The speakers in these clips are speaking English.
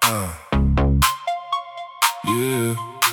Yeah.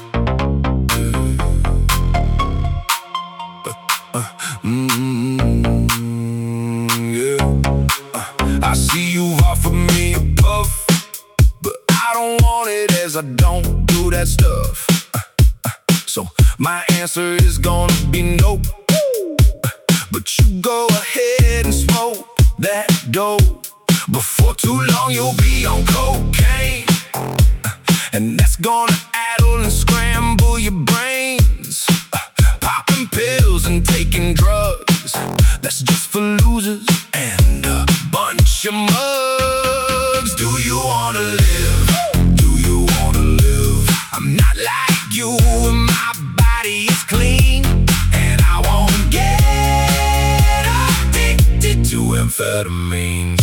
Yeah. I see you've offered me a puff, but I don't want it as I don't do that stuff. So my answer is gonna be nope. But you go ahead and smoke that dope. Before too long you'll be on cocaine, and that's gonna addle and scramble your brains. Popping pills and taking drugs, that's just for losers and a bunch of mugs. Do you wanna live? Do you wanna live? I'm not like you and my body is clean, and I won't get addicted to amphetamines.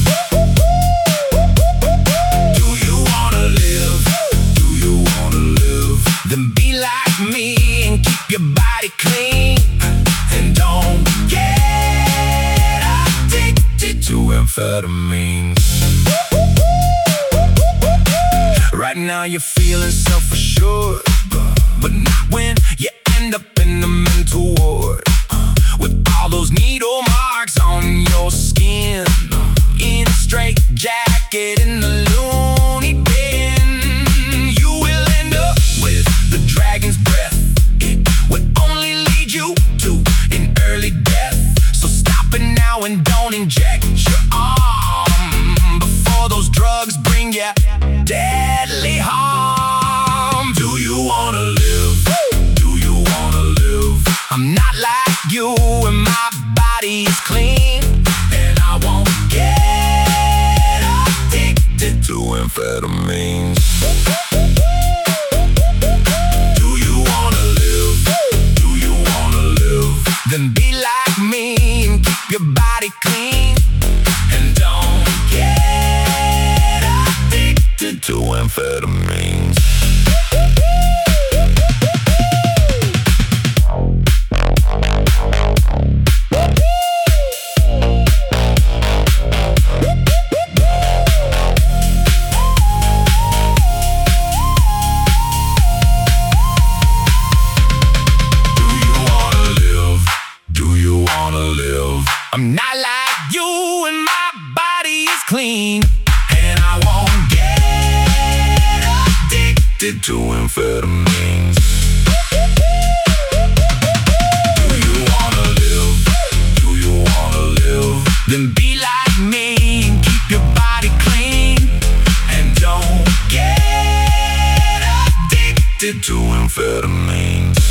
Do you wanna live? Do you wanna live? Then be like me and keep your body clean, and don't get addicted to amphetamines. Right now you're feeling self-assured, but not when you end up in the mental ward, with all those needle marks on your skin, in a straight jacket in the loony bin. You will end up with the dragon's breath. It will only lead you to an early death. So stop it now and don't inject your arm before those drugs bring you deadly harm. Do you wanna live? Do you wanna live? I'm not like you and my body is clean, and I won't get addicted to amphetamines. Do you wanna live? Do you wanna live? Then be like me and keep your body clean, and don't get addicted to amphetamines. I'm not like you and my body is clean, and I won't get addicted to amphetamines. Do you wanna live? Do you wanna live? Then be like me and keep your body clean, and don't get addicted to amphetamines.